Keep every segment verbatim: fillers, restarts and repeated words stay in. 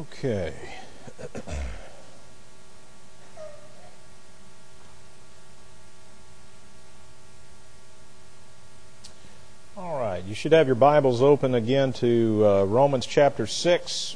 Okay. All right. You should have your Bibles open again to uh, Romans chapter six.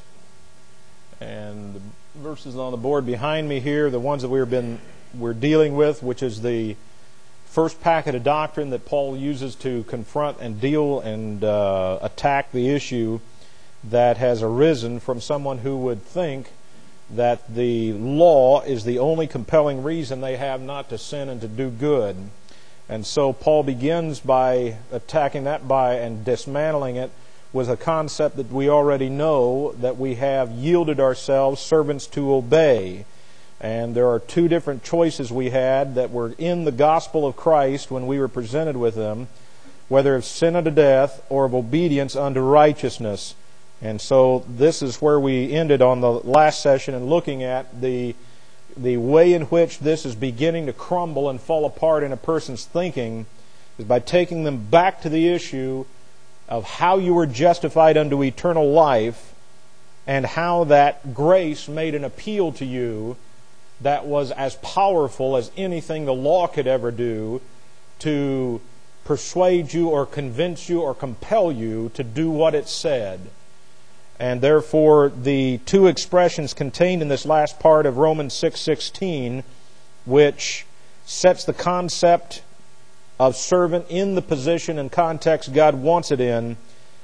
And the verses on the board behind me here, the ones that we've been we're dealing with, which is the first packet of doctrine that Paul uses to confront and deal and uh, attack the issue that has arisen from someone who would think that the law is the only compelling reason they have not to sin and to do good. And so Paul begins by attacking that by and dismantling it with a concept that we already know, that we have yielded ourselves servants to obey. And there are two different choices we had that were in the gospel of Christ when we were presented with them, whether of sin unto death or of obedience unto righteousness. And so this is where we ended on the last session in looking at the the way in which this is beginning to crumble and fall apart in a person's thinking is by taking them back to the issue of how you were justified unto eternal life and how that grace made an appeal to you that was as powerful as anything the law could ever do to persuade you or convince you or compel you to do what it said. And therefore, the two expressions contained in this last part of Romans six sixteen, which sets the concept of servant in the position and context God wants it in,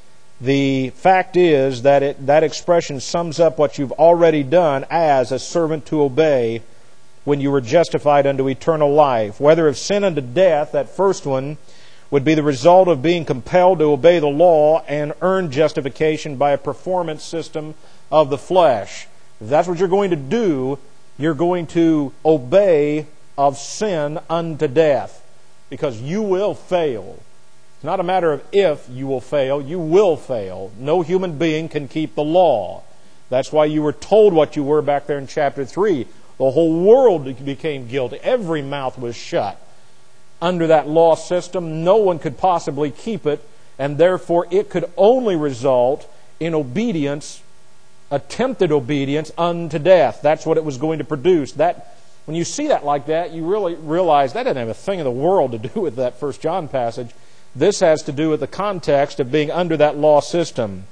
the fact is that it, that expression sums up what you've already done as a servant to obey when you were justified unto eternal life. Whether of sin unto death, that first one, would be the result of being compelled to obey the law and earn justification by a performance system of the flesh. If that's what you're going to do, you're going to obey of sin unto death, because you will fail. It's not a matter of if you will fail, you will fail. No human being can keep the law. That's why you were told what you were back there in chapter three. The whole world became guilty. Every mouth was shut. Under that law system, no one could possibly keep it, and therefore it could only result in obedience, attempted obedience unto death. That's what it was going to produce. That, when you see that like that, you really realize that doesn't have a thing in the world to do with that First John passage. This has to do with the context of being under that law system.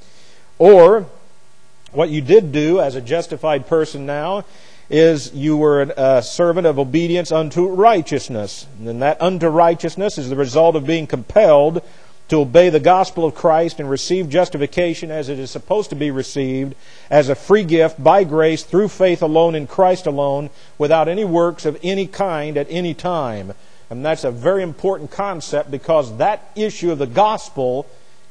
Or, what you did do as a justified person now is you were a servant of obedience unto righteousness. And that unto righteousness is the result of being compelled to obey the gospel of Christ and receive justification as it is supposed to be received, as a free gift by grace through faith alone in Christ alone, without any works of any kind at any time. And that's a very important concept, because that issue of the gospel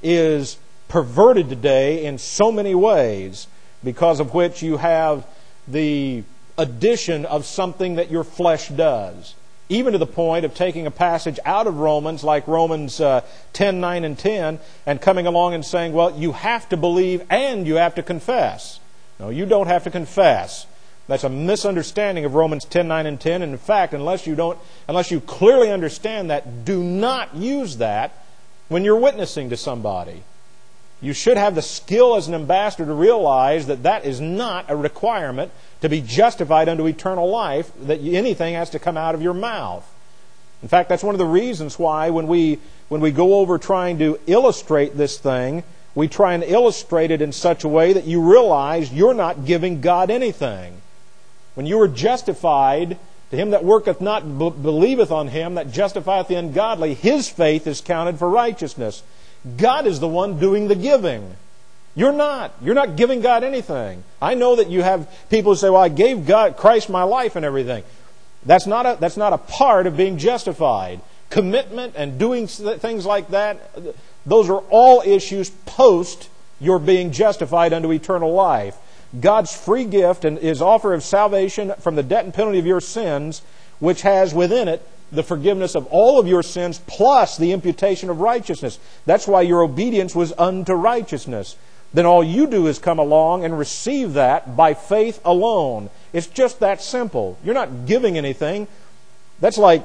is perverted today in so many ways, because of which you have the addition of something that your flesh does. Even to the point of taking a passage out of Romans, like Romans uh, ten, nine, and ten, and coming along and saying, well, you have to believe and you have to confess. No, you don't have to confess. That's a misunderstanding of Romans ten, nine, and ten. And in fact, unless you don't, unless you clearly understand that, do not use that when you're witnessing to somebody. You should have the skill as an ambassador to realize that that is not a requirement to be justified unto eternal life, that anything has to come out of your mouth. In fact, that's one of the reasons why when we when we go over trying to illustrate this thing, we try and illustrate it in such a way that you realize you're not giving God anything. When you were justified, to him that worketh not b- believeth on him that justifieth the ungodly, his faith is counted for righteousness. God is the one doing the giving. You're not. You're not giving God anything. I know that you have people who say, well, I gave God, Christ my life and everything. That's not a, that's not a part of being justified. Commitment and doing things like that, those are all issues post your being justified unto eternal life. God's free gift and His offer of salvation from the debt and penalty of your sins, which has within it the forgiveness of all of your sins plus the imputation of righteousness. That's why your obedience was unto righteousness. Then all you do is come along and receive that by faith alone. It's just that simple. You're not giving anything. That's like,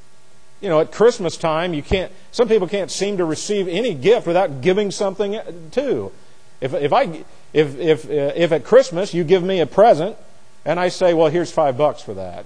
you know, at Christmas time, you can't. Some people can't seem to receive any gift without giving something too. If if I if if uh, if at Christmas you give me a present and I say, well, here's five bucks for that.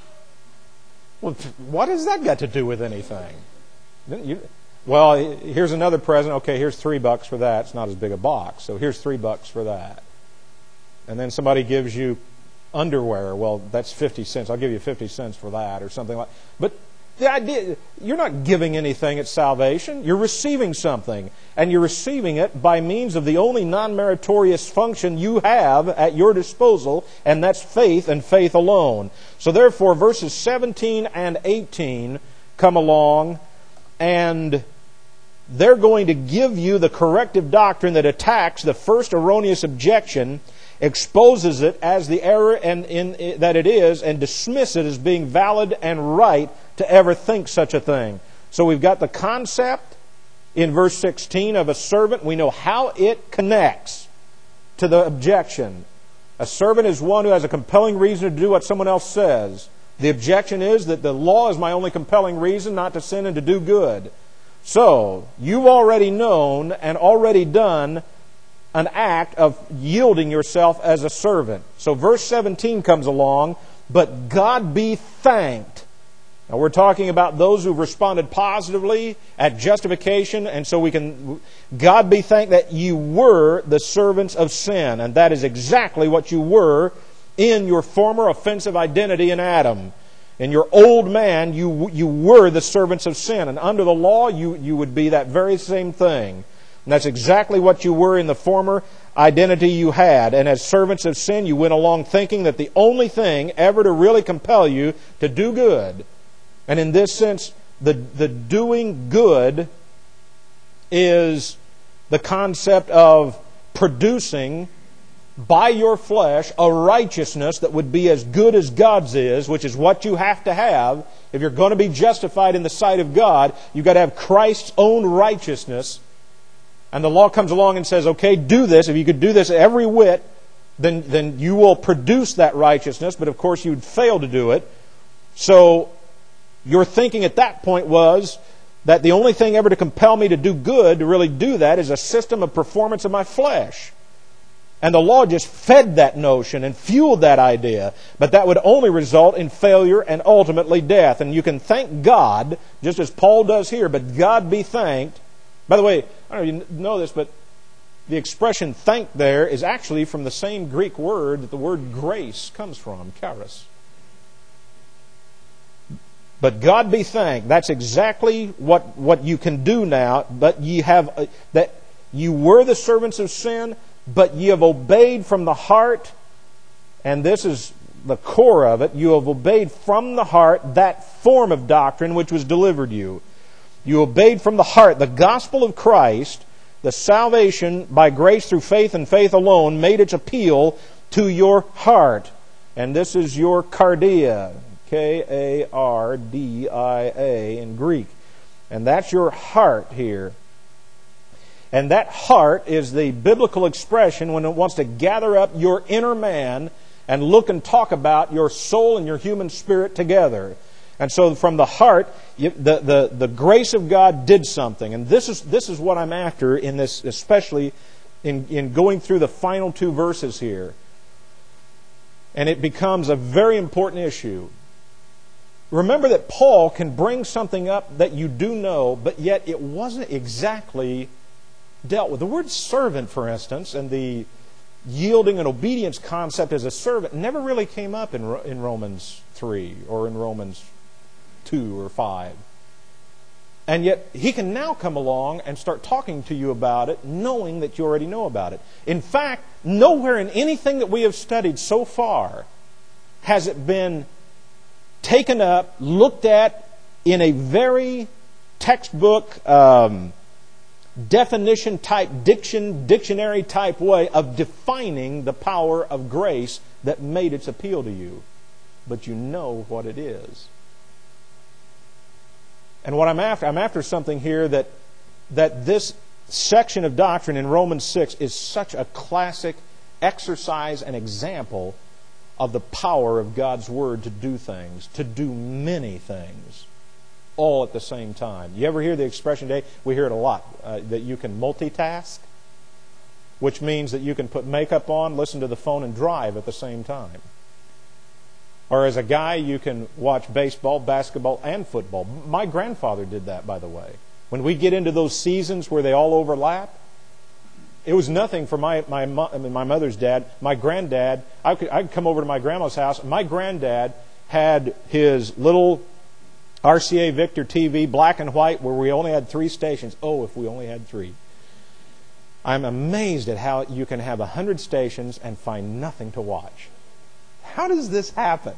Well, what has that got to do with anything? You, well, here's another present. Okay, here's three bucks for that. It's not as big a box, so here's three bucks for that. And then somebody gives you underwear. Well, that's fifty cents. I'll give you fifty cents for that, or something like. But the idea, you're not giving anything at salvation. You're receiving something, and you're receiving it by means of the only non-meritorious function you have at your disposal, and that's faith and faith alone. So therefore, verses seventeen and eighteen come along, and they're going to give you the corrective doctrine that attacks the first erroneous objection, exposes it as the error and in, in, that it is, and dismiss it as being valid and right to ever think such a thing. So we've got the concept in verse sixteen of a servant. We know how it connects to the objection. A servant is one who has a compelling reason to do what someone else says. The objection is that the law is my only compelling reason not to sin and to do good. So, you've already known and already done an act of yielding yourself as a servant. So verse seventeen comes along, but God be thanked. Now we're talking about those who've responded positively at justification, and so we can, God be thanked that you were the servants of sin, and that is exactly what you were in your former offensive identity in Adam. In your old man, you you were the servants of sin, and under the law, you, you would be that very same thing. And that's exactly what you were in the former identity you had. And as servants of sin, you went along thinking that the only thing ever to really compel you to do good, and in this sense, the, the doing good is the concept of producing by your flesh a righteousness that would be as good as God's is, which is what you have to have. If you're going to be justified in the sight of God, you've got to have Christ's own righteousness. And the law comes along and says, okay, do this. If you could do this every whit, then, then you will produce that righteousness. But of course, you'd fail to do it. So your thinking at that point was that the only thing ever to compel me to do good, to really do that, is a system of performance of my flesh. And the law just fed that notion and fueled that idea. But that would only result in failure and ultimately death. And you can thank God, just as Paul does here, but God be thanked. By the way, I don't know if you know this, but the expression thank there is actually from the same Greek word that the word grace comes from, charis. But God be thanked. That's exactly what, what you can do now. But ye have uh, that you were the servants of sin, but ye have obeyed from the heart, and this is the core of it, you have obeyed from the heart that form of doctrine which was delivered you. You obeyed from the heart the gospel of Christ, the salvation by grace through faith and faith alone made its appeal to your heart. And this is your cardia, K A R D I A in Greek. And that's your heart here. And that heart is the biblical expression when it wants to gather up your inner man and look and talk about your soul and your human spirit together. And so from the heart, the, the, the grace of God did something. And this is, this is what I'm after in this, especially in, in going through the final two verses here. And it becomes a very important issue. Remember that Paul can bring something up that you do know, but yet it wasn't exactly dealt with. The word servant, for instance, and the yielding and obedience concept as a servant never really came up in, in Romans three or in Romans two or five. And yet he can now come along and start talking to you about it, knowing that you already know about it. In fact, nowhere in anything that we have studied so far has it been taken up, looked at in a very textbook, um, definition type, diction, dictionary type way of defining the power of grace that made its appeal to you. But you know what it is. And what I'm after, I'm after something here that that this section of doctrine in Romans six is such a classic exercise and example of the power of God's Word to do things, to do many things, all at the same time. You ever hear the expression today? We hear it a lot, uh, that you can multitask. which means that you can put makeup on, listen to the phone, and drive at the same time. Or as a guy, you can watch baseball, basketball, and football. My grandfather did that, by the way. When we get into those seasons where they all overlap, it was nothing for my my I mean, my mother's dad. My granddad, I could I could come over to my grandma's house. My granddad had his little R C A Victor T V, black and white, where we only had three stations. Oh, if we only had three. I'm amazed at how you can have a hundred stations and find nothing to watch. How does this happen?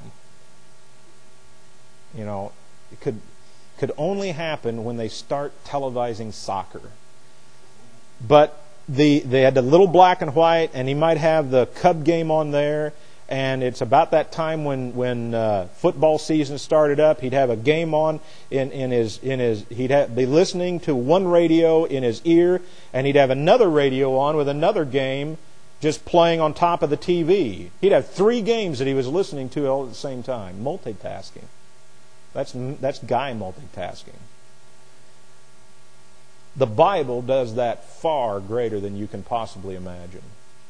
You know, it could could only happen when they start televising soccer. But the they had the little black and white, and he might have the Cub game on there, and it's about that time when when uh, football season started up. He'd have a game on in, in his in his he'd have, be listening to one radio in his ear, and he'd have another radio on with another game just playing on top of the T V. He'd have three games that he was listening to all at the same time. Multitasking. That's that's guy multitasking. The Bible does that far greater than you can possibly imagine.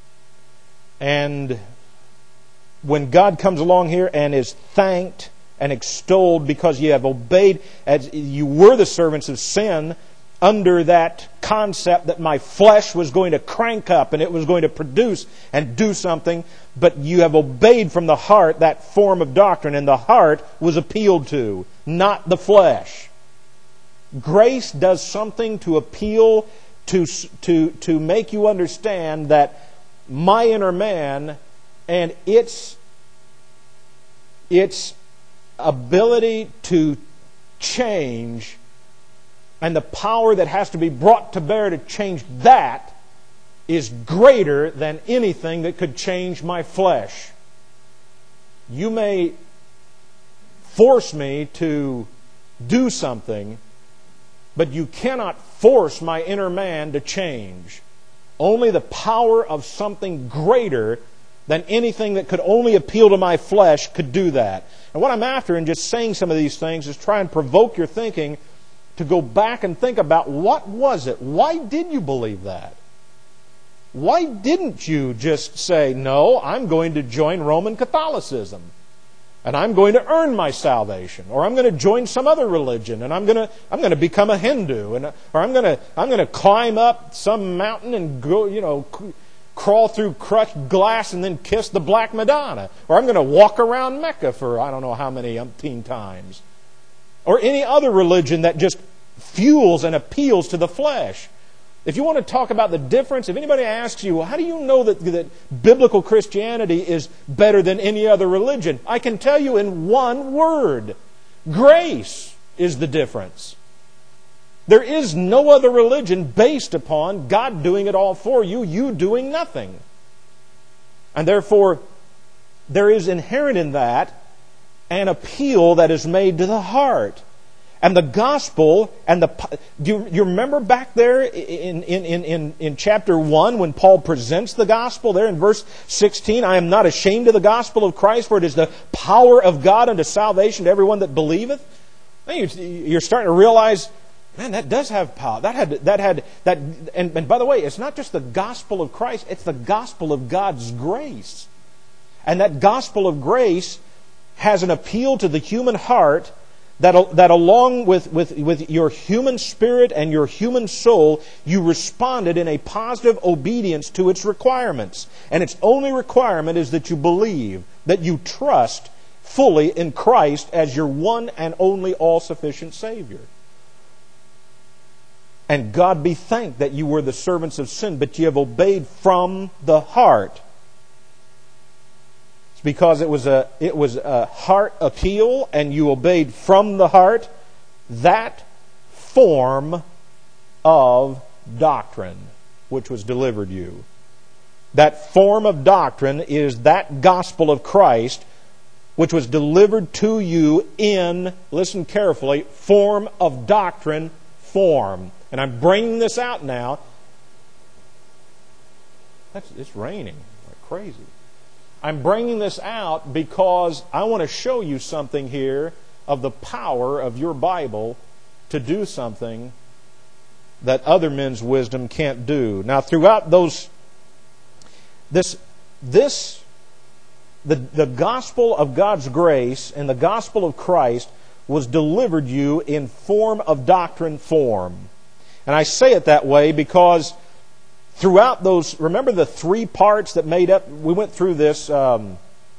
And when God comes along here and is thanked and extolled because you have obeyed, as you were the servants of sin, under that concept that my flesh was going to crank up and it was going to produce and do something, but you have obeyed from the heart that form of doctrine, and the heart was appealed to, not the flesh. Grace does something to appeal, to, to, to make you understand that my inner man and its, its ability to change and the power that has to be brought to bear to change that is greater than anything that could change my flesh. You may force me to do something, but you cannot force my inner man to change. Only the power of something greater than anything that could only appeal to my flesh could do that. And what I'm after in just saying some of these things is try and provoke your thinking to go back and think about, what was it? Why did you believe that? Why didn't you just say, no, I'm going to join Roman Catholicism and I'm going to earn my salvation, or I'm going to join some other religion and I'm going to I'm going to become a Hindu, and or I'm going to I'm going to climb up some mountain and go, you know, crawl through crushed glass and then kiss the Black Madonna, or I'm going to walk around Mecca for I don't know how many umpteen times. Or any other religion that just fuels and appeals to the flesh. If you want to talk about the difference, if anybody asks you, well, how do you know that, that biblical Christianity is better than any other religion? I can tell you in one word. Grace is the difference. There is no other religion based upon God doing it all for you, you doing nothing. And therefore, there is inherent in that an appeal that is made to the heart. And the gospel, and the do you, you remember back there in, in, in, in, in chapter one when Paul presents the gospel there in verse sixteen, I am not ashamed of the gospel of Christ, for it is the power of God unto salvation to everyone that believeth. You're starting to realize, man, that does have power. That had that had that and, and by the way, it's not just the gospel of Christ, it's the gospel of God's grace. And that gospel of grace has an appeal to the human heart that, that along with, with, with your human spirit and your human soul, you responded in a positive obedience to its requirements. And its only requirement is that you believe, that you trust fully in Christ as your one and only all-sufficient Savior. And God be thanked that you were the servants of sin, but you have obeyed from the heart. Because it was a it was a heart appeal and you obeyed from the heart, that form of doctrine which was delivered you. That form of doctrine is that gospel of Christ which was delivered to you in, listen carefully, form of doctrine form. And I'm bringing this out now. That's, it's raining like crazy. I'm bringing this out because I want to show you something here of the power of your Bible to do something that other men's wisdom can't do. Now, throughout those This, this, the, the gospel of God's grace and the gospel of Christ was delivered you in form of doctrine form. And I say it that way because throughout those, remember the three parts that made up, we went through this, um,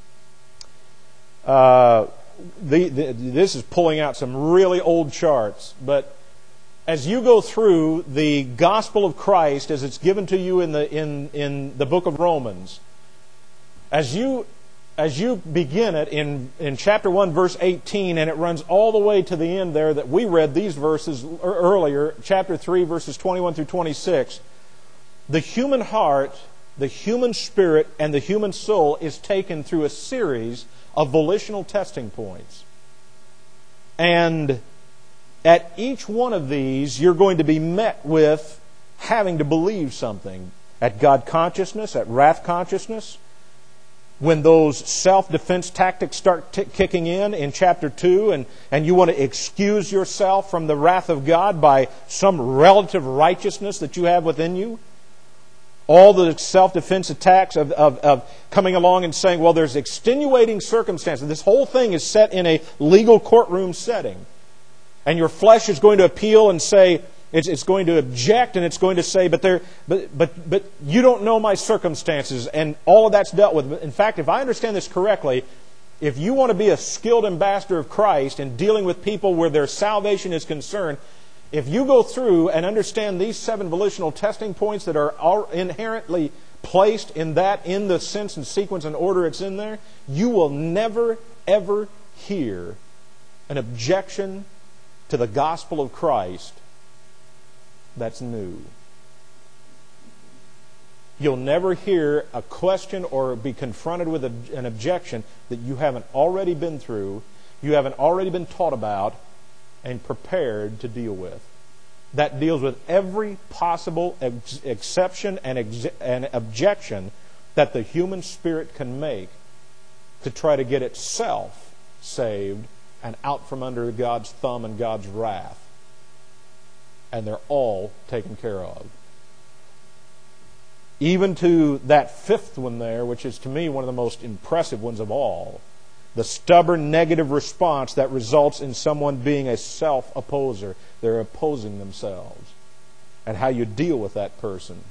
uh, the, the, this is pulling out some really old charts, but as you go through the gospel of Christ as it's given to you in the in, in the book of Romans, as you as you begin it in, in chapter one, verse eighteen, and it runs all the way to the end there that we read these verses earlier, chapter three, verses twenty-one through twenty-six, the human heart, the human spirit, and the human soul is taken through a series of volitional testing points. And at each one of these, you're going to be met with having to believe something. At God consciousness, at wrath consciousness, when those self-defense tactics start t- kicking in in chapter two, and, and you want to excuse yourself from the wrath of God by some relative righteousness that you have within you, all the self-defense attacks of, of, of coming along and saying, well, there's extenuating circumstances. This whole thing is set in a legal courtroom setting. And your flesh is going to appeal and say, it's, it's going to object, and it's going to say, but, there, but, but, but you don't know my circumstances, and all of that's dealt with. In fact, if I understand this correctly, if you want to be a skilled ambassador of Christ in dealing with people where their salvation is concerned, if you go through and understand these seven volitional testing points that are inherently placed in that, in the sense and sequence and order it's in there, you will never, ever hear an objection to the gospel of Christ that's new. You'll never hear a question or be confronted with a, an objection that you haven't already been through, you haven't already been taught about, and prepared to deal with. That deals with every possible ex- exception and, ex- and objection that the human spirit can make to try to get itself saved and out from under God's thumb and God's wrath. And they're all taken care of. Even to that fifth one there, which is to me one of the most impressive ones of all, the stubborn negative response that results in someone being a self-opposer. They're opposing themselves. And how you deal with that person.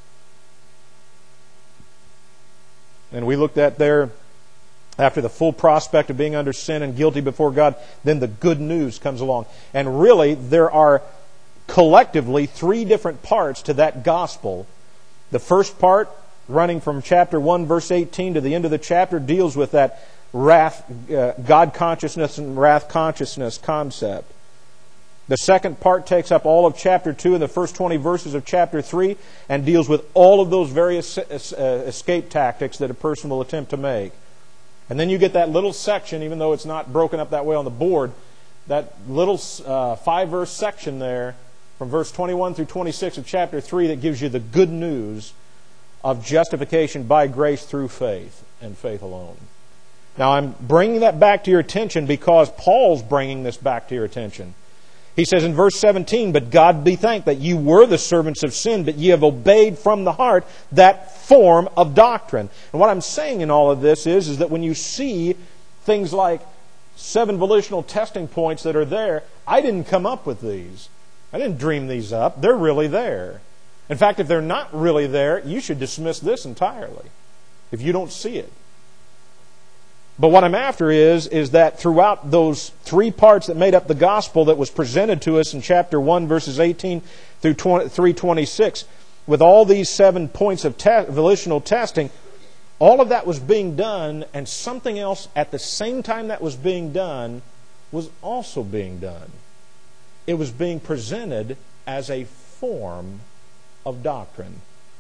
And we looked at there, after the full prospect of being under sin and guilty before God, then the good news comes along. And really, there are collectively three different parts to that gospel. The first part, running from chapter one, verse eighteen to the end of the chapter, deals with that wrath, uh, God consciousness and wrath consciousness concept. The second part takes up all of chapter two and the first twenty verses of chapter three and deals with all of those various uh, escape tactics that a person will attempt to make. And then you get that little section, even though it's not broken up that way on the board, that little uh, five-verse section there from verse twenty-one through twenty-six of chapter three that gives you the good news of justification by grace through faith and faith alone. Now, I'm bringing that back to your attention because Paul's bringing this back to your attention. He says in verse seventeen, "But God be thanked that you were the servants of sin, but ye have obeyed from the heart that form of doctrine." And what I'm saying in all of this is, is that when you see things like seven volitional testing points that are there, I didn't come up with these. I didn't dream these up. They're really there. In fact, if they're not really there, you should dismiss this entirely if you don't see it. But what I'm after is, is that throughout those three parts that made up the gospel that was presented to us in chapter one, verses eighteen through three twenty-six, with all these seven points of te- volitional testing, all of that was being done, and something else at the same time that was being done was also being done. It was being presented as a form of doctrine.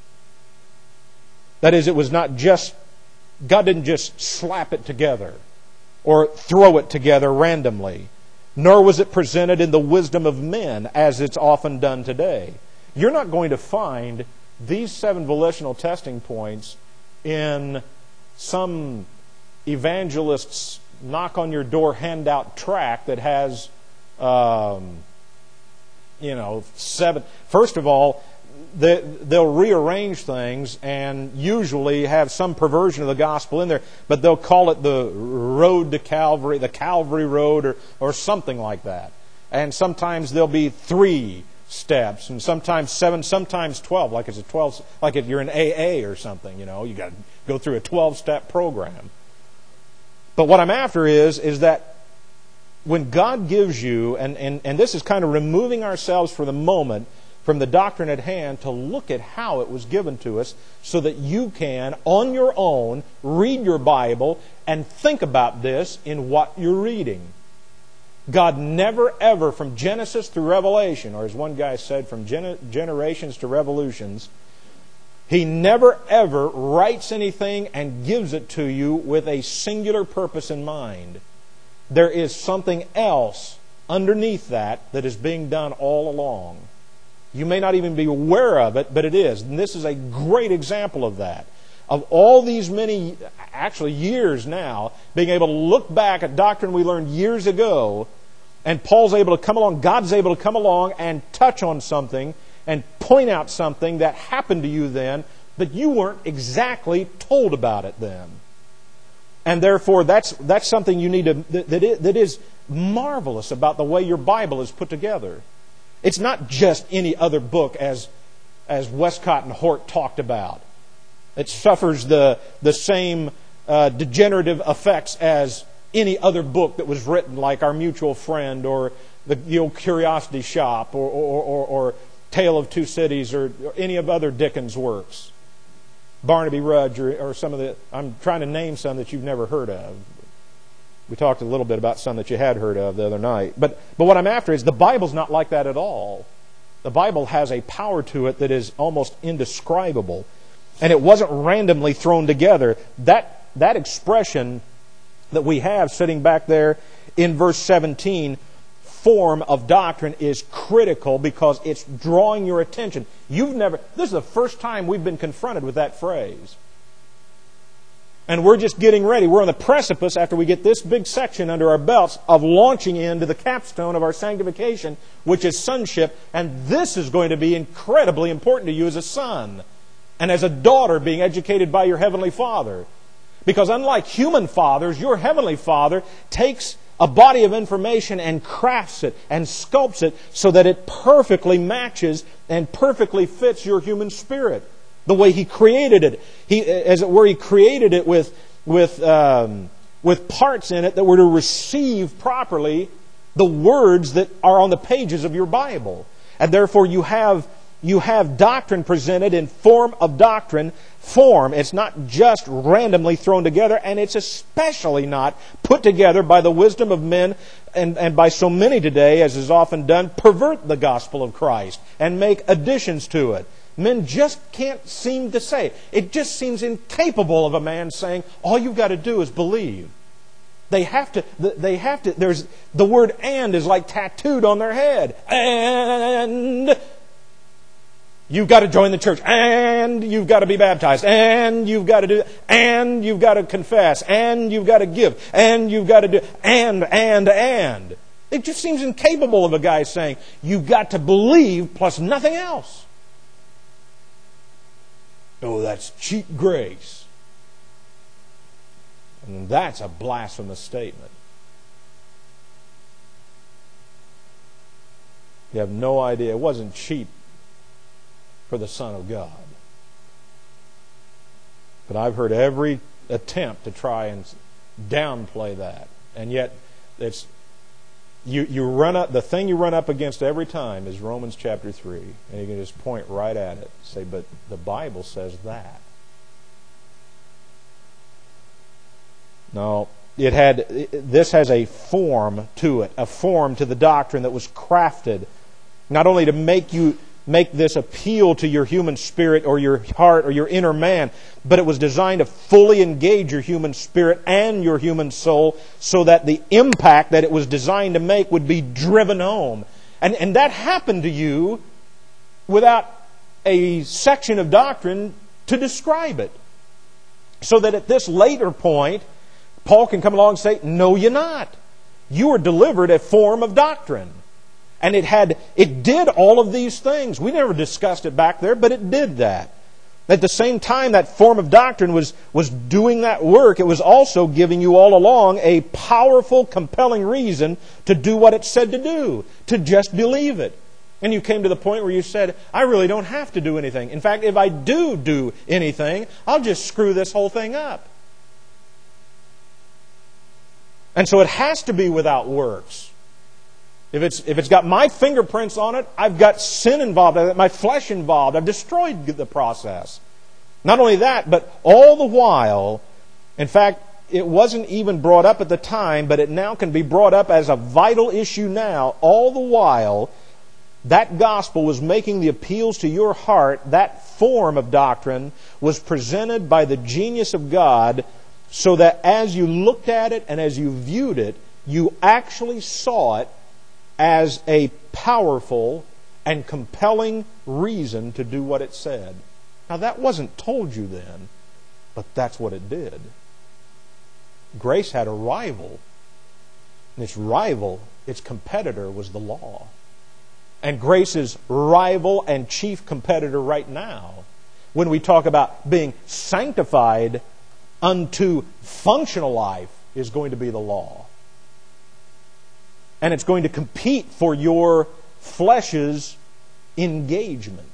That is, it was not just God didn't just slap it together or throw it together randomly, nor was it presented in the wisdom of men as it's often done today. You're not going to find these seven volitional testing points in some evangelist's knock-on-your-door handout tract that has, um, you know, seven. First of all, they, they'll rearrange things and usually have some perversion of the gospel in there, but they'll call it the road to Calvary, the Calvary Road, or, or something like that. And sometimes there'll be three steps, and sometimes seven, sometimes twelve, like it's a twelve, like if you're in A A or something, you know, you got to go through a twelve-step program. But what I'm after is, is that when God gives you, and, and, and this is kind of removing ourselves for the moment from the doctrine at hand to look at how it was given to us so that you can, on your own, read your Bible and think about this in what you're reading. God never ever, from Genesis through Revelation, or as one guy said, from gen- generations to revolutions, He never ever writes anything and gives it to you with a singular purpose in mind. There is something else underneath that that is being done all along. You may not even be aware of it, but it is. And this is a great example of that. Of all these many, actually years now, being able to look back at doctrine we learned years ago, and Paul's able to come along, God's able to come along and touch on something and point out something that happened to you then, but you weren't exactly told about it then. And therefore, that's that's something you need to that, that, is, that is marvelous about the way your Bible is put together. It's not just any other book as as Westcott and Hort talked about. It suffers the the same uh, degenerative effects as any other book that was written, like Our Mutual Friend or the, the Old Curiosity Shop or or, or, or Tale of Two Cities or, or any of other Dickens works. Barnaby Rudge or, or some of the... I'm trying to name some that you've never heard of. We talked a little bit about some that you had heard of the other night. But, but what I'm after is the Bible's not like that at all. The Bible has a power to it that is almost indescribable. And it wasn't randomly thrown together. That, that expression that we have sitting back there in verse seventeen, form of doctrine, is critical because it's drawing your attention. You've never... This is the first time we've been confronted with that phrase. And we're just getting ready. We're on the precipice, after we get this big section under our belts, of launching into the capstone of our sanctification, which is sonship. And this is going to be incredibly important to you as a son and as a daughter being educated by your Heavenly Father. Because unlike human fathers, your Heavenly Father takes a body of information and crafts it and sculpts it so that it perfectly matches and perfectly fits your human spirit. The way He created it. He, as it were, He created it with, with, um, with parts in it that were to receive properly the words that are on the pages of your Bible. And therefore you have, you have doctrine presented in form of doctrine. Form. It's not just randomly thrown together, and it's especially not put together by the wisdom of men and, and by so many today, as is often done, pervert the gospel of Christ and make additions to it. Men just can't seem to say. It just seems incapable of a man saying, all you've got to do is believe. They have to, they have to, there's, the word and is like tattooed on their head. And you've got to join the church. And you've got to be baptized. And you've got to do, and you've got to confess. And you've got to give. And you've got to do, and, and, and. It just seems incapable of a guy saying, you've got to believe plus nothing else. Oh, that's cheap grace. And that's a blasphemous statement. You have no idea. It wasn't cheap for the Son of God. But I've heard every attempt to try and downplay that. And yet, it's you, you run up, the thing you run up against every time is Romans chapter three. And you can just point right at it. Say, but the Bible says that. No, it had. This has a form to it, a form to the doctrine that was crafted not only to make you make this appeal to your human spirit or your heart or your inner man, but it was designed to fully engage your human spirit and your human soul so that the impact that it was designed to make would be driven home. And, and that happened to you without a section of doctrine to describe it. So that at this later point, Paul can come along and say, no, you're not. You are delivered a form of doctrine. And it had, it did all of these things. We never discussed it back there, but it did that. At the same time that form of doctrine was, was doing that work, it was also giving you all along a powerful, compelling reason to do what it said to do, to just believe it. And you came to the point where you said, I really don't have to do anything. In fact, if I do do anything, I'll just screw this whole thing up. And so it has to be without works. If it's, if it's got my fingerprints on it, I've got sin involved, I've got my flesh involved, I've destroyed the process. Not only that, but all the while, in fact, it wasn't even brought up at the time, but it now can be brought up as a vital issue now. All the while, that gospel was making the appeals to your heart. That form of doctrine was presented by the genius of God so that as you looked at it and as you viewed it, you actually saw it as a powerful and compelling reason to do what it said. Now that wasn't told you then, but that's what it did. Grace had a rival, and its rival, its competitor, was the law. And grace's rival and chief competitor right now, when we talk about being sanctified unto functional life, is going to be the law. And it's going to compete for your flesh's engagement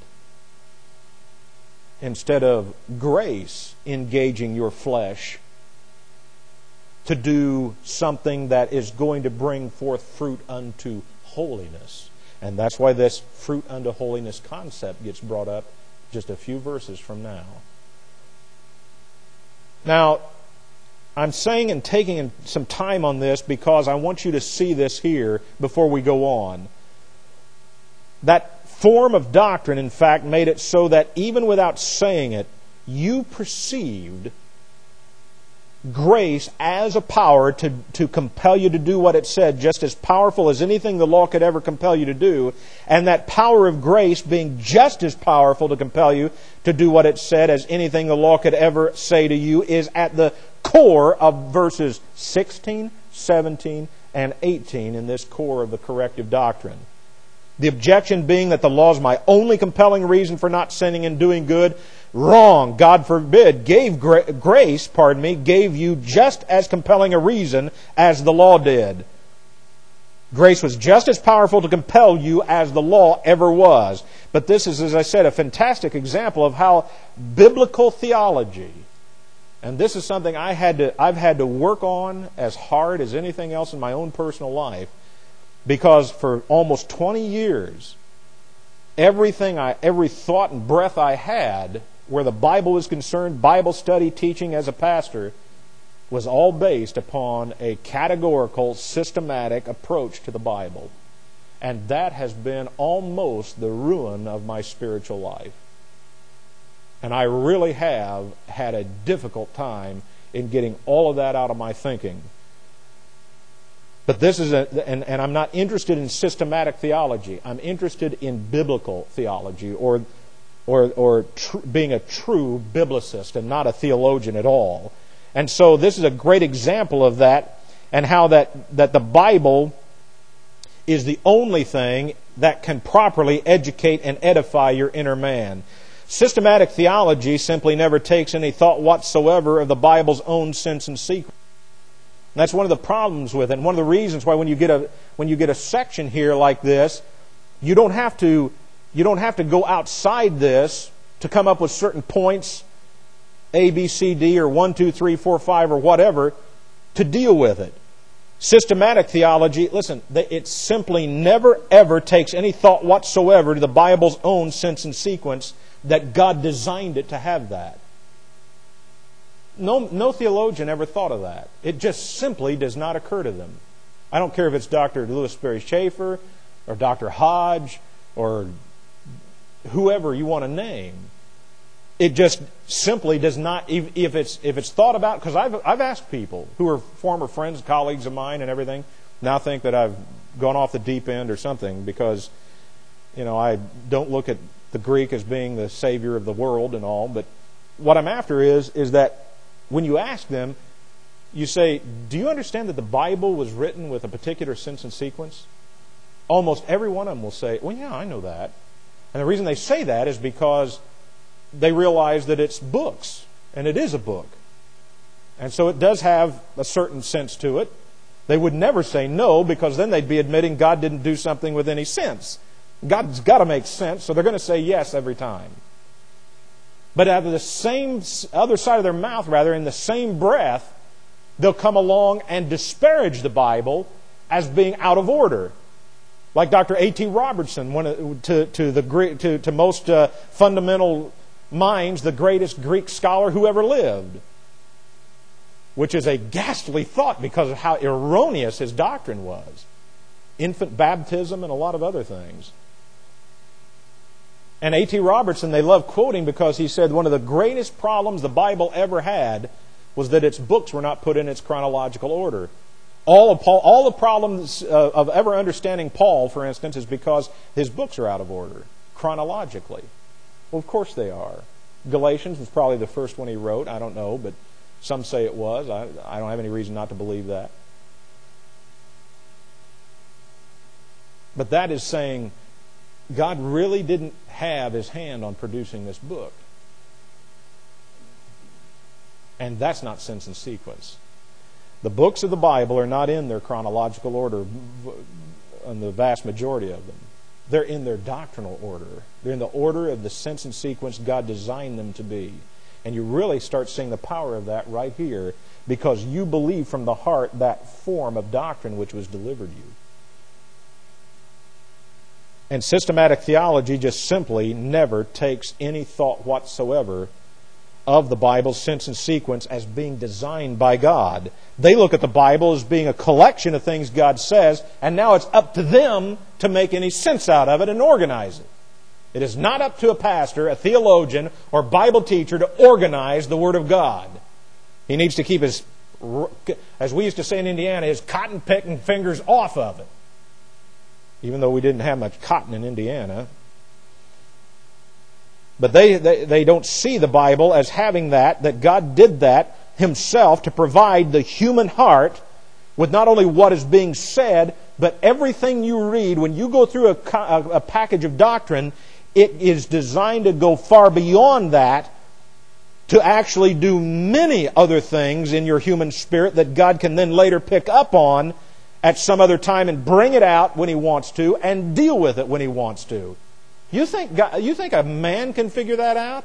instead of grace engaging your flesh to do something that is going to bring forth fruit unto holiness. And that's why this fruit unto holiness concept gets brought up just a few verses from now. Now, I'm saying and taking some time on this because I want you to see this here before we go on. That form of doctrine, in fact, made it so that even without saying it, you perceived grace as a power to, to compel you to do what it said, just as powerful as anything the law could ever compel you to do, and that power of grace being just as powerful to compel you to do what it said as anything the law could ever say to you, is at the core of verses sixteen, seventeen, and eighteen in this core of the corrective doctrine. The objection being that the law is my only compelling reason for not sinning and doing good. Wrong. God forbid. Gave gra- grace, pardon me, gave you just as compelling a reason as the law did. Grace was just as powerful to compel you as the law ever was. But this is, as I said, a fantastic example of how biblical theology, and this is something I had to, I've had to work on as hard as anything else in my own personal life, because for almost twenty years, everything I, every thought and breath I had, where the Bible was concerned, Bible study, teaching as a pastor, was all based upon a categorical, systematic approach to the Bible. And that has been almost the ruin of my spiritual life. And I really have had a difficult time in getting all of that out of my thinking. But this is a, and, and I'm not interested in systematic theology. I'm interested in biblical theology, or, or, or tr- being a true biblicist and not a theologian at all. And so this is a great example of that, and how that, that the Bible is the only thing that can properly educate and edify your inner man. Systematic theology simply never takes any thought whatsoever of the Bible's own sense and sequence. And that's one of the problems with it, and one of the reasons why when you get a when you get a section here like this, you don't have to you don't have to go outside this to come up with certain points, A, B, C, D, or one, two, three, four, five, or whatever, to deal with it. Systematic theology, listen, it simply never ever takes any thought whatsoever to the Bible's own sense and sequence, that God designed it to have that. No, no theologian ever thought of that. It just simply does not occur to them. I don't care if it's Doctor Lewis Sperry Chafer or Doctor Hodge or whoever you want to name. It just simply does not, if it's if it's thought about, because I've I've asked people who are former friends, colleagues of mine and everything, now think that I've gone off the deep end or something, because, you know, I don't look at the Greek as being the savior of the world and all, but what I'm after is is that when you ask them, you say, do you understand that the Bible was written with a particular sense and sequence? almost every one of them will say, well, yeah, I know that. And the reason they say that is because they realize that it's books, and it is a book. And so it does have a certain sense to it. They would never say no, because then they'd be admitting God didn't do something with any sense. God's got to make sense, so they're going to say yes every time. But out of the same other side of their mouth, rather, in the same breath, they'll come along and disparage the Bible as being out of order. Like Doctor A T Robertson, one to to the Greek, to to most uh, fundamental minds, the greatest Greek scholar who ever lived. Which is a ghastly thought because of how erroneous his doctrine was. Infant baptism and a lot of other things. And A T Robertson, they love quoting because he said one of the greatest problems the Bible ever had was that its books were not put in its chronological order. All of Paul, all the problems uh, of ever understanding Paul, for instance, is because his books are out of order, chronologically. Well, of course they are. Galatians was probably the first one he wrote. I don't know, but some say it was. I, I don't have any reason not to believe that. But that is saying God really didn't have His hand on producing this book. And that's not sense and sequence. The books of the Bible are not in their chronological order in the vast majority of them. They're in their doctrinal order. They're in the order of the sense and sequence God designed them to be. And you really start seeing the power of that right here because you believe from the heart that form of doctrine which was delivered you. And systematic theology just simply never takes any thought whatsoever of the Bible's sense and sequence as being designed by God. They look at the Bible as being a collection of things God says, and now it's up to them to make any sense out of it and organize it. It is not up to a pastor, a theologian, or Bible teacher to organize the Word of God. He needs to keep his, as we used to say in Indiana, his cotton-picking fingers off of it. Even though we didn't have much cotton in Indiana. But they, they, they don't see the Bible as having that, that God did that Himself to provide the human heart with not only what is being said, but everything you read. When you go through a, a, a package of doctrine, it is designed to go far beyond that to actually do many other things in your human spirit that God can then later pick up on at some other time and bring it out when He wants to and deal with it when He wants to. You think God, you think a man can figure that out?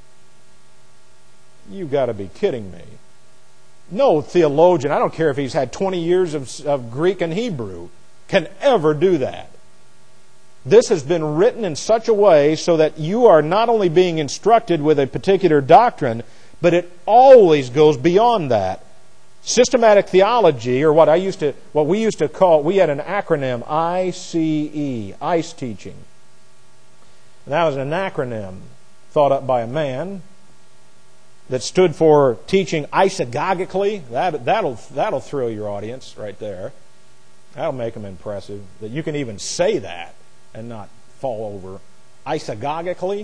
You've got to be kidding me. No theologian, I don't care if he's had twenty years of, of Greek and Hebrew, can ever do that. This has been written in such a way so that you are not only being instructed with a particular doctrine, but it always goes beyond that. Systematic theology, or what I used to, what we used to call, we had an acronym, I C E, ICE teaching. And that was an acronym thought up by a man that stood for teaching isagogically. That, that'll, that'll thrill your audience right there. That'll make them impressive. That you can even say that and not fall over. Isagogically.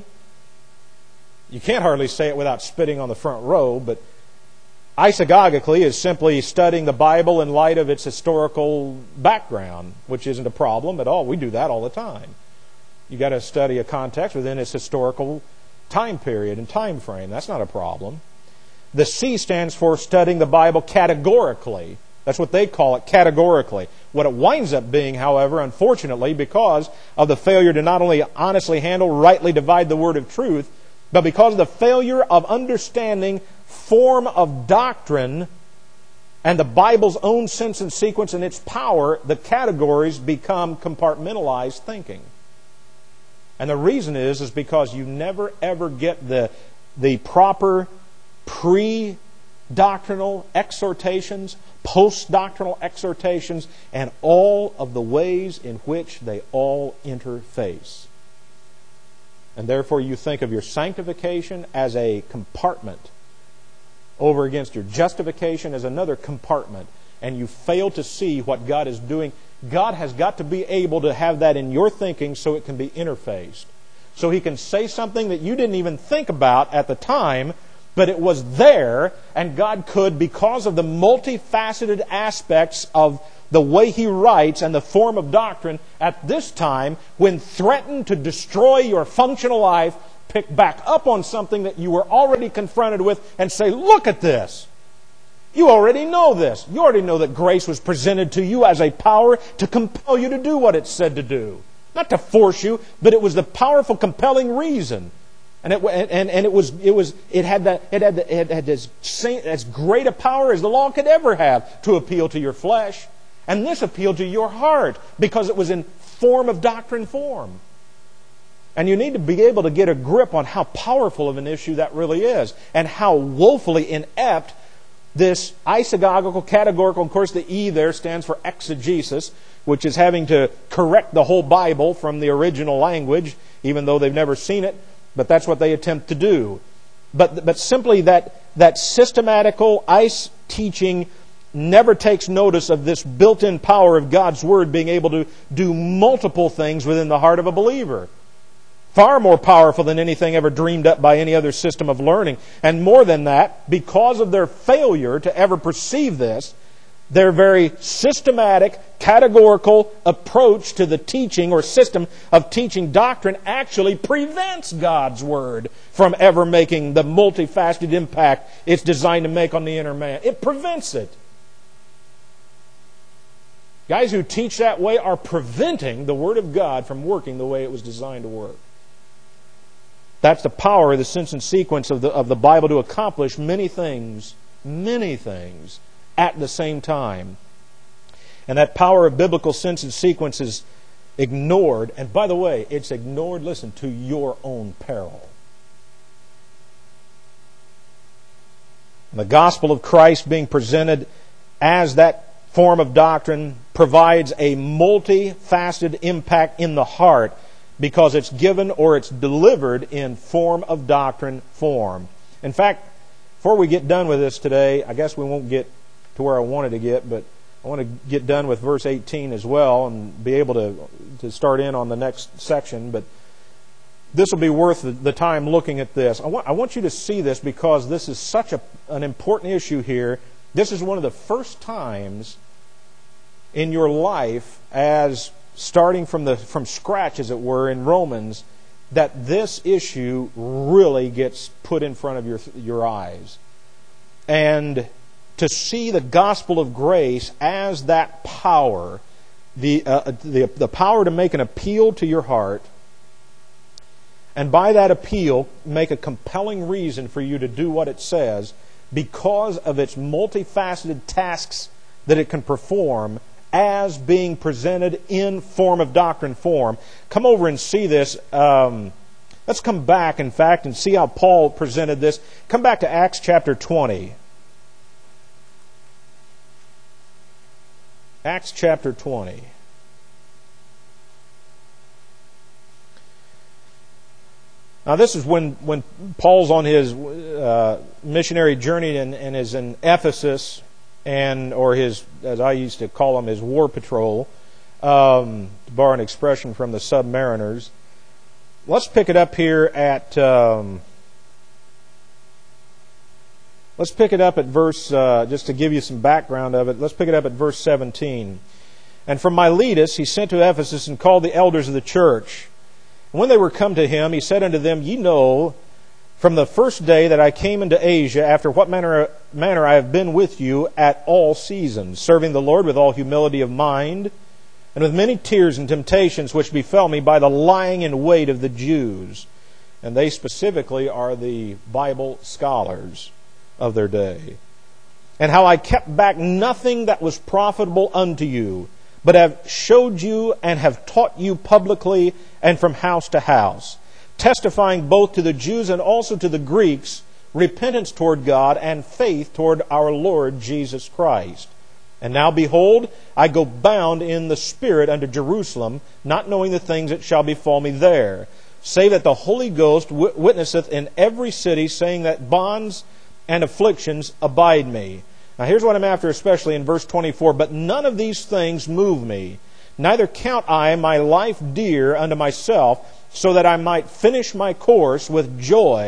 You can't hardly say it without spitting on the front row, but isagogically is simply studying the Bible in light of its historical background, which isn't a problem at all. We do that all the time. You got to study a context within its historical time period and time frame. That's not a problem. The C stands for studying the Bible categorically. That's what they call it, categorically. What it winds up being, however, unfortunately, because of the failure to not only honestly handle, rightly divide the word of truth, but because of the failure of understanding form of doctrine and the Bible's own sense and sequence and its power, the categories become compartmentalized thinking. And the reason is, is because you never ever get the, the proper pre-doctrinal exhortations, post-doctrinal exhortations, and all of the ways in which they all interface. And therefore you think of your sanctification as a compartment over against your justification as another compartment, and you fail to see what God is doing. God has got to be able to have that in your thinking so it can be interfaced. So He can say something that you didn't even think about at the time, But it was there, and God could, because of the multifaceted aspects of the way He writes and the form of doctrine, at this time, when threatened to destroy your functional life, pick back up on something that you were already confronted with and say, look at this. You already know this. You already know that grace was presented to you as a power to compel you to do what it said to do. Not to force you, but it was the powerful, compelling reason. And it and, and it was it was it had that it had it had as, as great a power as the law could ever have to appeal to your flesh. And this appealed to your heart because it was in form of doctrine form. And you need to be able to get a grip on how powerful of an issue that really is, and how woefully inept this isagogical, categorical, of course the E there stands for exegesis, which is having to correct the whole Bible from the original language, even though they've never seen it, but that's what they attempt to do. But but simply that, that systematical ice teaching never takes notice of this built-in power of God's Word being able to do multiple things within the heart of a believer. Far more powerful than anything ever dreamed up by any other system of learning. And more than that, because of their failure to ever perceive this, their very systematic, categorical approach to the teaching or system of teaching doctrine actually prevents God's Word from ever making the multifaceted impact it's designed to make on the inner man. It prevents it. Guys who teach that way are preventing the Word of God from working the way it was designed to work. That's the power of the sense and sequence of the, of the Bible to accomplish many things, many things, at the same time. And that power of biblical sense and sequence is ignored. And by the way, it's ignored, listen, to your own peril. The gospel of Christ being presented as that form of doctrine provides a multifaceted impact in the heart because it's given or it's delivered in form of doctrine form. In fact, before we get done with this today, I guess we won't get to where I wanted to get, but I want to get done with verse eighteen as well and be able to, to start in on the next section. But this will be worth the, the time looking at this. I want, I want you to see this because this is such a, an important issue here. This is one of the first times in your life, as starting from the from scratch, as it were, in Romans, that this issue really gets put in front of your your eyes. And to see the gospel of grace as that power, the uh, the the power to make an appeal to your heart, and by that appeal make a compelling reason for you to do what it says because of its multifaceted tasks that it can perform as being presented in form of doctrine form. Come over and see this. Um, let's come back, in fact, and see how Paul presented this. Come back to Acts chapter twenty. Acts chapter twenty. Now this is when, when Paul's on his uh, missionary journey and, and is in Ephesus, and or his, as I used to call him, his war patrol, um, to borrow an expression from the Submariners. Let's pick it up here at... Um, let's pick it up at verse, uh, just to give you some background of it, let's pick it up at verse seventeen. And from Miletus he sent to Ephesus and called the elders of the church. And when they were come to him, he said unto them, Ye know from the first day that I came into Asia, after what manner, manner I have been with you at all seasons, serving the Lord with all humility of mind, and with many tears and temptations which befell me by the lying in wait of the Jews. And they specifically are the Bible scholars of their day. And how I kept back nothing that was profitable unto you, but have showed you and have taught you publicly and from house to house, testifying both to the Jews and also to the Greeks repentance toward God and faith toward our Lord Jesus Christ. And now behold, I go bound in the Spirit unto Jerusalem, not knowing the things that shall befall me there, save that the Holy Ghost witnesseth in every city, saying that bonds and afflictions abide me. Now here's what I'm after, especially in verse twenty-four. But none of these things move me, neither count I my life dear unto myself, so that I might finish my course with joy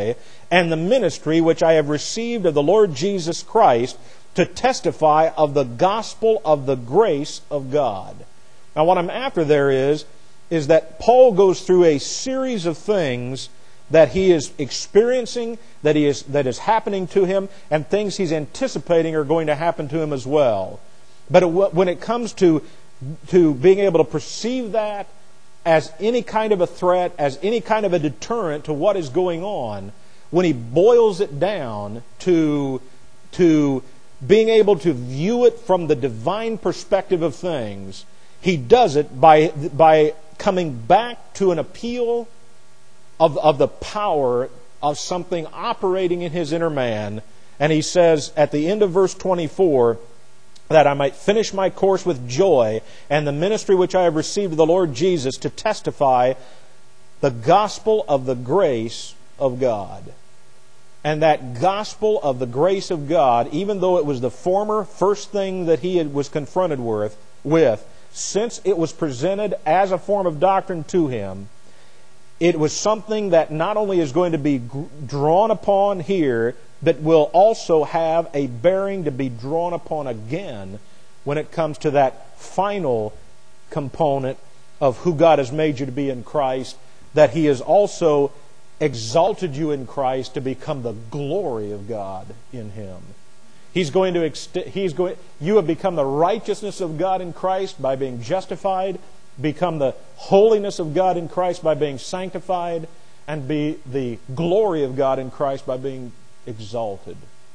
and the ministry which I have received of the Lord Jesus Christ to testify of the gospel of the grace of God. Now what I'm after there is, is that Paul goes through a series of things that he is experiencing, that he is that is happening to him, and things he's anticipating are going to happen to him as well. But it, when it comes to to being able to perceive that as any kind of a threat, as any kind of a deterrent to what is going on, when he boils it down to to being able to view it from the divine perspective of things, he does it by by coming back to an appeal Of, of the power of something operating in his inner man. And he says at the end of verse twenty-four, that I might finish my course with joy and the ministry which I have received of the Lord Jesus to testify the gospel of the grace of God. And that gospel of the grace of God, even though it was the former first thing that he had, was confronted with, with, since it was presented as a form of doctrine to him, it was something that not only is going to be drawn upon here, but will also have a bearing to be drawn upon again when it comes to that final component of who God has made you to be in Christ, that He has also exalted you in Christ to become the glory of God in Him. He's going to ext- he's going you have become the righteousness of God in Christ by being justified, become the holiness of God in Christ by being sanctified, and be the glory of God in Christ by being exalted.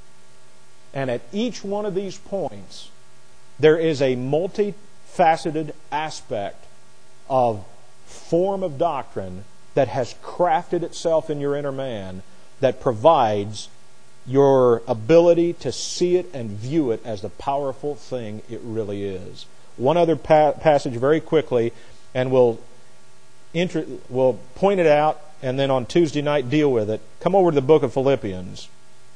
And at each one of these points, there is a multifaceted aspect of form of doctrine that has crafted itself in your inner man that provides your ability to see it and view it as the powerful thing it really is. One other pa- passage very quickly, and we'll, inter- we'll point it out, and then on Tuesday night deal with it. Come over to the book of Philippians.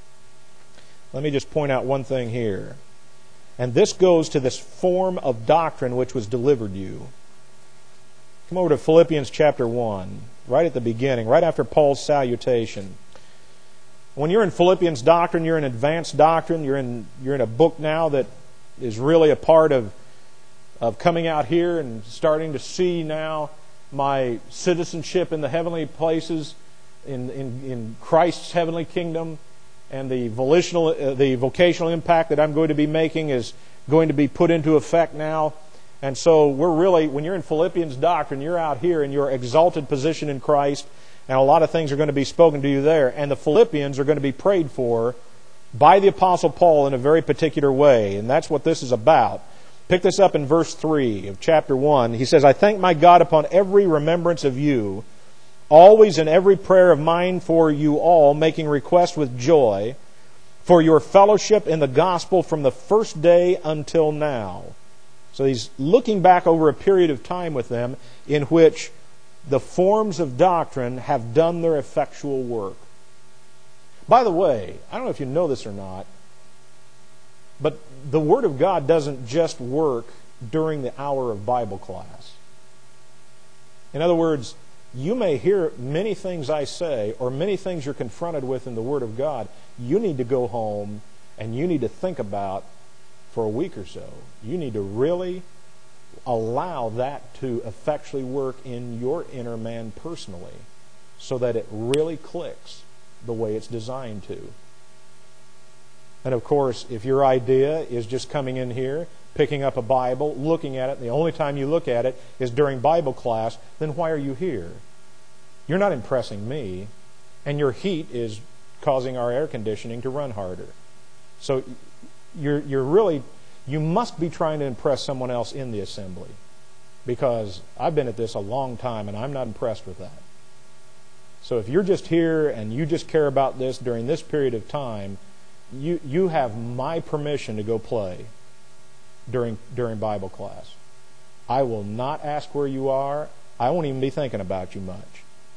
Let me just point out one thing here. And this goes to this form of doctrine which was delivered you. Come over to Philippians chapter one, right at the beginning, right after Paul's salutation. When you're in Philippians doctrine, you're in advanced doctrine. You're in you're in a book now that is really a part of of coming out here and starting to see now my citizenship in the heavenly places, in in, in Christ's heavenly kingdom, and the volitional, uh, the vocational impact that I'm going to be making is going to be put into effect now. And so we're really, when you're in Philippians doctrine, you're out here in your exalted position in Christ, and a lot of things are going to be spoken to you there. And the Philippians are going to be prayed for by the Apostle Paul in a very particular way, and that's what this is about. Pick this up in verse three of chapter one. He says, I thank my God upon every remembrance of you, always in every prayer of mine for you all, making request with joy, for your fellowship in the gospel from the first day until now. So he's looking back over a period of time with them in which the forms of doctrine have done their effectual work. By the way, I don't know if you know this or not, but the Word of God doesn't just work during the hour of Bible class. In other words, you may hear many things I say, or many things you're confronted with in the Word of God. You need to go home and you need to think about for a week or so. You need to really allow that to effectually work in your inner man personally, so that it really clicks the way it's designed to. And of course, if your idea is just coming in here, picking up a Bible, looking at it, and the only time you look at it is during Bible class, then why are you here? You're not impressing me, and your heat is causing our air conditioning to run harder. So you're you're really you must be trying to impress someone else in the assembly, because I've been at this a long time and I'm not impressed with that. So if you're just here and you just care about this during this period of time, you you have my permission to go play during during Bible class. I will not ask where you are. I won't even be thinking about you much.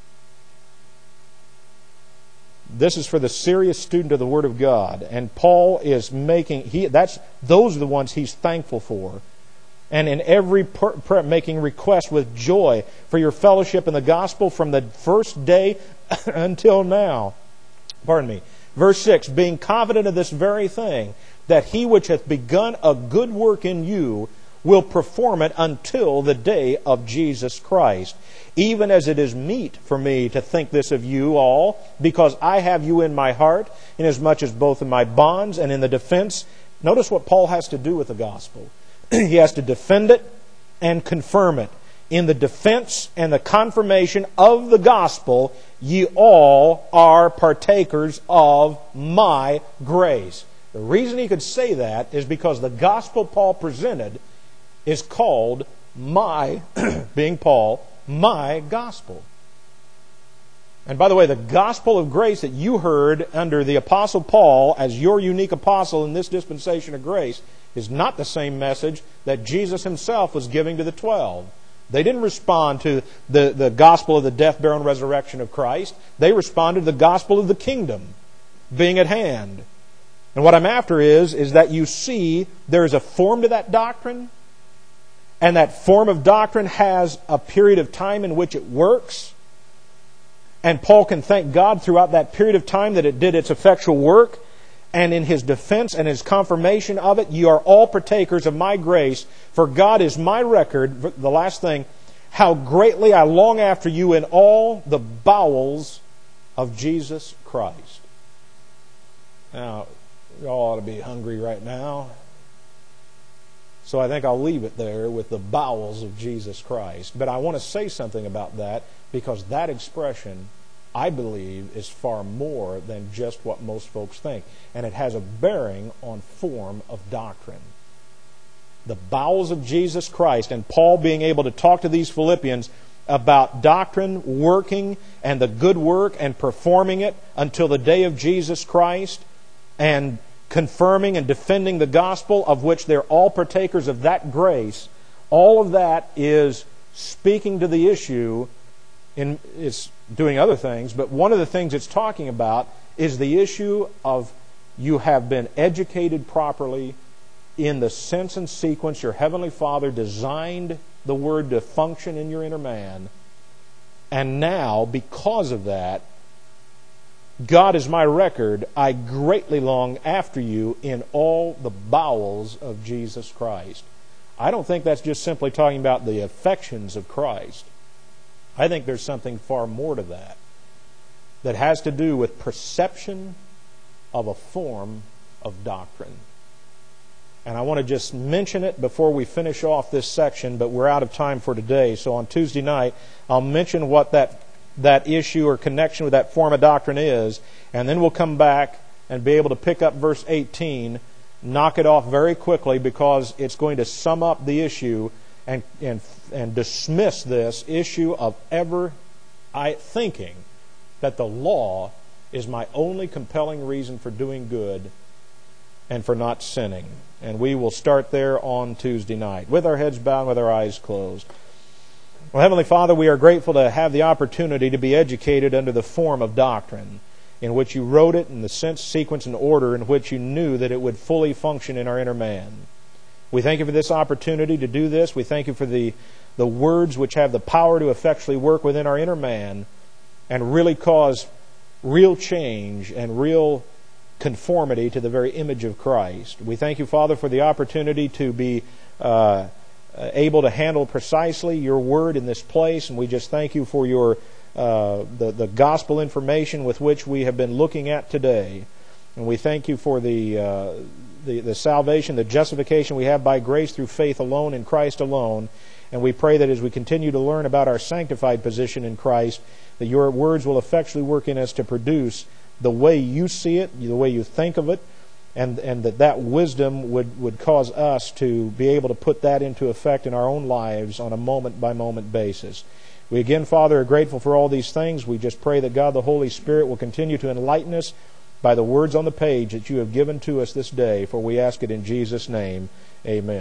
This is for the serious student of the Word of God, and Paul is making he that's those are the ones he's thankful for, and in every prayer making request with joy for your fellowship in the gospel from the first day until now. Pardon me. Verse six, being confident of this very thing, that he which hath begun a good work in you will perform it until the day of Jesus Christ. Even as it is meet for me to think this of you all, because I have you in my heart, inasmuch as both in my bonds and in the defense. Notice what Paul has to do with the gospel. He has to defend it and confirm it. In the defense and the confirmation of the gospel, ye all are partakers of my grace. The reason he could say that is because the gospel Paul presented is called my, being Paul, my gospel. And by the way, the gospel of grace that you heard under the Apostle Paul as your unique apostle in this dispensation of grace is not the same message that Jesus himself was giving to the twelve. They didn't respond to the, the gospel of the death, burial, and resurrection of Christ. They responded to the gospel of the kingdom being at hand. And what I'm after is, is that you see there is a form to that doctrine, and that form of doctrine has a period of time in which it works. And Paul can thank God throughout that period of time that it did its effectual work. And in his defense and his confirmation of it, you are all partakers of my grace, for God is my record. The last thing, how greatly I long after you in all the bowels of Jesus Christ. Now, you all ought to be hungry right now. So I think I'll leave it there with the bowels of Jesus Christ. But I want to say something about that, because that expression, I believe, is far more than just what most folks think. And it has a bearing on form of doctrine. The bowels of Jesus Christ, and Paul being able to talk to these Philippians about doctrine, working, and the good work, and performing it until the day of Jesus Christ, and confirming and defending the gospel of which they're all partakers of that grace. All of that is speaking to the issue. In, it's doing other things, but one of the things it's talking about is the issue of you have been educated properly in the sense and sequence your Heavenly Father designed the Word to function in your inner man. And now, because of that, God is my record. I greatly long after you in all the bowels of Jesus Christ. I don't think that's just simply talking about the affections of Christ. I think there's something far more to that, that has to do with perception of a form of doctrine. And I want to just mention it before we finish off this section, but we're out of time for today. So on Tuesday night, I'll mention what that that issue or connection with that form of doctrine is, and then we'll come back and be able to pick up verse eighteen, knock it off very quickly, because it's going to sum up the issue and and and dismiss this issue of ever I thinking that the law is my only compelling reason for doing good and for not sinning. And we will start there on Tuesday night, with our heads bowed, with our eyes closed. Well, Heavenly Father, we are grateful to have the opportunity to be educated under the form of doctrine, in which you wrote it in the sense, sequence, and order in which you knew that it would fully function in our inner man. We thank you for this opportunity to do this. We thank you for the, the words which have the power to effectually work within our inner man and really cause real change and real conformity to the very image of Christ. We thank you, Father, for the opportunity to be uh, able to handle precisely your word in this place, and we just thank you for your uh, the, the gospel information with which we have been looking at today. And we thank you for the, uh, the, the salvation, the justification we have by grace through faith alone in Christ alone. And we pray that as we continue to learn about our sanctified position in Christ, that your words will effectually work in us to produce the way you see it, the way you think of it, and, and that that wisdom would, would cause us to be able to put that into effect in our own lives on a moment-by-moment basis. We again, Father, are grateful for all these things. We just pray that God the Holy Spirit will continue to enlighten us by the words on the page that you have given to us this day, for we ask it in Jesus' name. Amen.